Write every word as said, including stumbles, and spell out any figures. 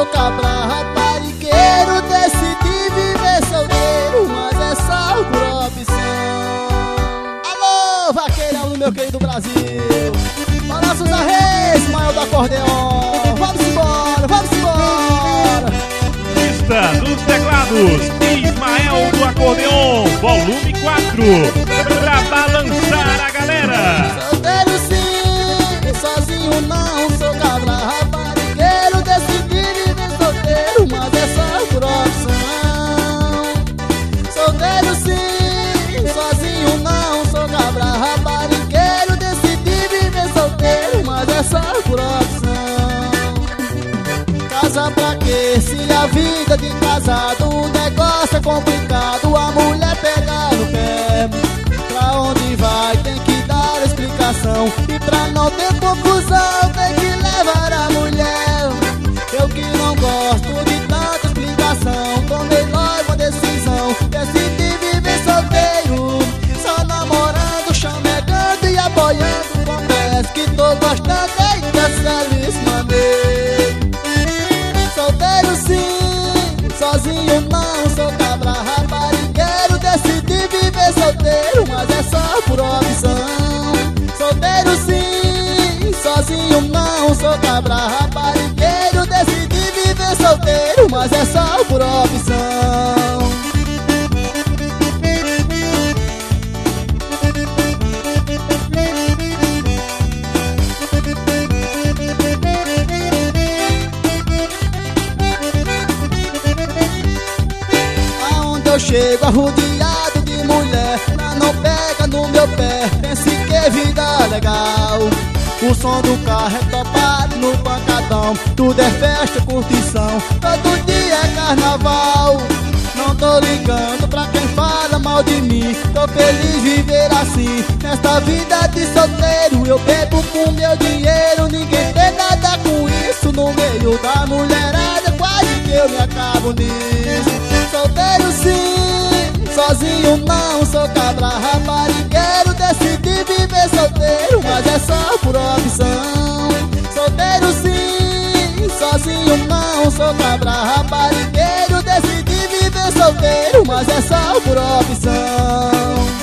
sou cabra raparigueiro, decidi viver solteiro, mas é só por opção. Alô, vaqueirão do meu querido Brasil, balança os arreios, Ismael do acordeon. Vamos embora, vamos embora. Lista dos teclados, Ismael do acordeon, volume quatro, pra balançar a galera. Solteiro sim, sozinho não, sou cabra raparigueiro, decidi viver solteiro, mas é só por opção. Solteiro sim, sozinho não, sou cabra raparigueiro, decidi viver solteiro, mas é só por opção. Casa pra quê? Se a vida de casado o negócio é complicado, a mulher pega no pé. Pra onde vai tem que dar explicação, e pra não ter confusão tem que levar a mulher. Eu que não gosto de tanta explicação, tomei logo uma decisão, decidi viver solteiro, só namorando, chamegando e apoiando. Confesso que tô gostando e desse serviço maneiro. Solteiro sim, sozinho não, sou cabra raparigueiro, decidi viver solteiro, mas é só por opção. Solteiro sim, sozinho não, sou cabra raparigueiro, decidi viver solteiro, mas é só por opção. Eu chego arrodeado de mulher, ela não pega no meu pé, pense que vida legal. O som do carro é topado no pancadão, tudo é festa, curtição, todo dia é carnaval. Não tô ligando pra quem fala mal de mim, tô feliz viver assim, nesta vida de solteiro. Eu bebo com meu dinheiro, ninguém tem nada com isso, no meio da mulherada quase que eu me acabo nisso. Solteiro sim, sozinho não, sou cabra raparigueiro, decidi viver solteiro, mas é só por opção. Solteiro sim, sozinho não, sou cabra raparigueiro, decidi viver solteiro, mas é só por opção.